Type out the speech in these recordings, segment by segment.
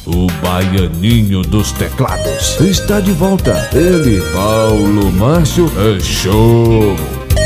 O baianinho dos teclados está de volta. Ele, Paulo Márcio, é show.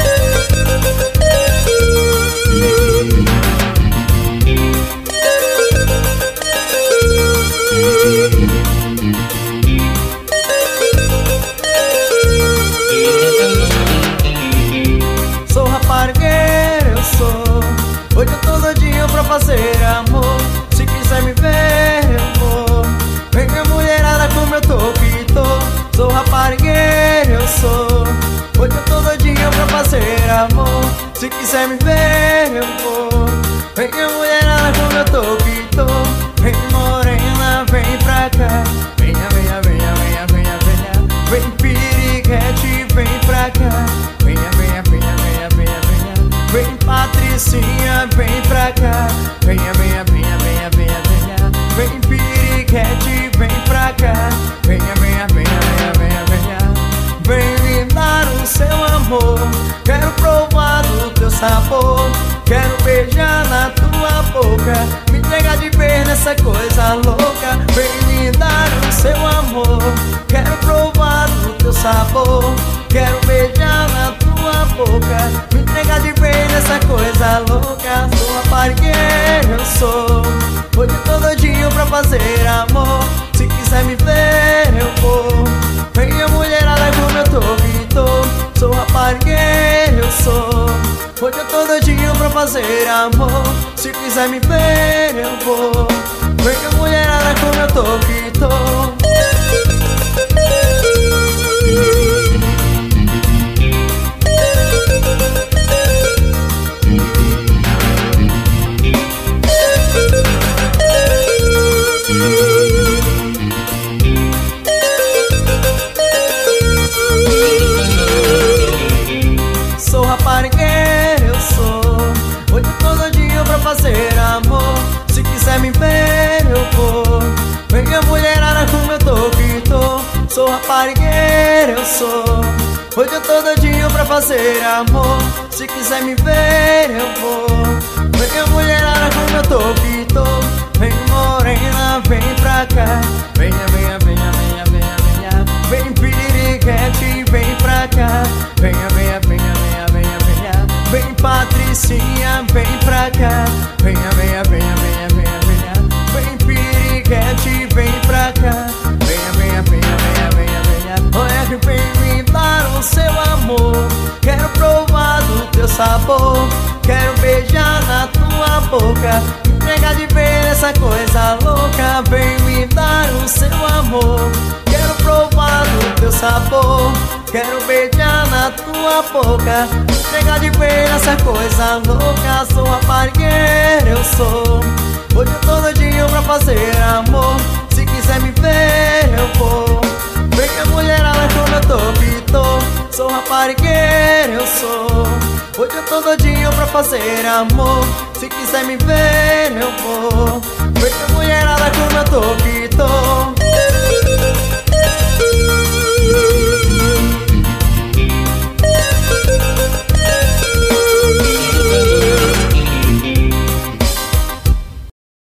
Sou raparigueiro, eu sou. Hoje eu tô doidinho pra fazer amor. Se quiser me ver, eu vou. Vem minha mulherada como eu tô que tô. Sou raparigueiro, eu sou. Hoje eu tô doidinho pra fazer amor. Se quiser me ver, eu vou. Vem minha mulherada como eu tô que tô. Vem morena, vem pra cá. Venha, venha, venha, venha, venha, venha. Vem piriguete, vem pra cá. Venha, venha, venha, venha, venha, venha. Vem Patricinha, vem pra cá. Venha, venha, venha, venha, venha, venha. Vem piriguete, vem pra cá. Venha, venha, venha, venha, venha, venha. Vem me dar o seu amor. Quero provar do teu sabor. Quero beijar na tua boca. Me entregar de vez nessa coisa louca. Vem me dar o seu amor. Quero provar do teu sabor. Quero beijar na tua boca. Me entregar de vez nessa coisa louca. Sou raparigueiro, eu sou. Hoje eu tô doidinho pra fazer amor. Se quiser me ver, eu vou. Venha mulherada como eu tô que tô. Sou raparigueiro, eu sou. Hoje eu tô doidinho pra fazer amor. Se quiser me ver, eu vou. Venha mulherada como eu tô que tô. Sou raparigueiro, eu sou. Hoje eu tô doidinho pra fazer amor. Se quiser me ver, eu vou. Venha mulherada como eu tô que tô. Sou raparigueiro, eu sou. Hoje eu tô doidinho pra fazer amor. Se quiser me ver, eu vou. Venha mulherada como eu tô que tô. Vem morena, vem pra cá. Venha, venha, venha, venha, venha, venha. Vem piriguete, vem pra cá. Venha, venha, venha, venha, venha, venha. Vem Patricinha, vem pra cá. Venha, venha, venha, venha, venha, venha. Vem piriguete, vem pra cá. Venha, venha, venha, venha, venha, venha. Olha que vem me dar o seu amor. Quero provar do teu sabor. Quero beijar na tua boca. Me entregar de vez nessa coisa louca. Vem me dar o seu amor. Quero provar do teu sabor. Quero beijar na tua boca. Me entregar de vez nessa coisa louca. Sou raparigueiro, eu sou. Hoje eu tô doidinho pra fazer amor. Se quiser me ver, eu vou. Venha mulherada como eu tô que tô. Sou raparigueiro, eu sou. Hoje eu tô doidinho pra fazer amor. Se quiser me ver, eu vou. Venha mulherada como eu tô que tô.